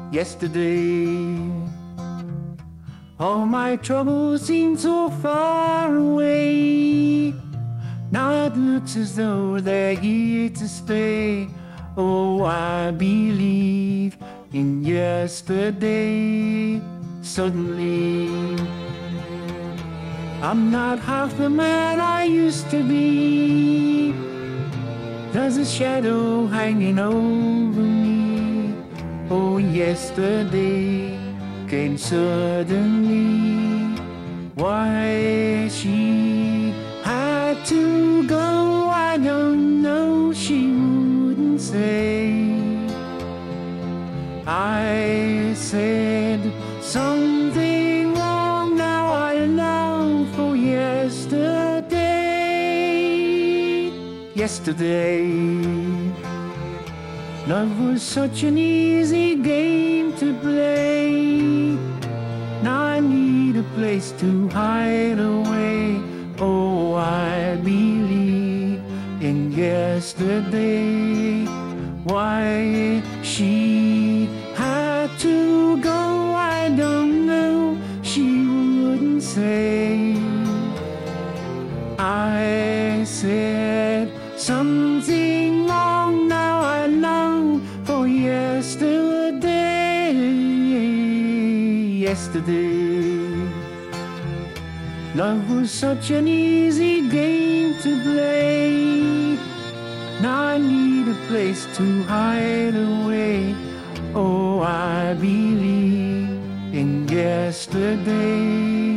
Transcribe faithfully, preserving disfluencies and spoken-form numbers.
yesterday. All my troubles seem so far away. Now it looks as though they're here to stay. Oh, I believe in yesterday. Suddenly, I'm not half the man I used to be. There's a shadow hanging over me. Oh, yesterday came suddenly. Why she had to go, I don't know, she wouldn't say. I said something wrong, now I long for yesterday. Yesterday, love was such an easy game to play. Now I need a place to hide away. Oh, I believe in yesterday. Why she had to go, I don't know, she wouldn't say. I said something wrong, now I long for yesterday. Yesterday, love was such an easy game to play. Now I need a place to hide away. Oh, I believe in yesterday.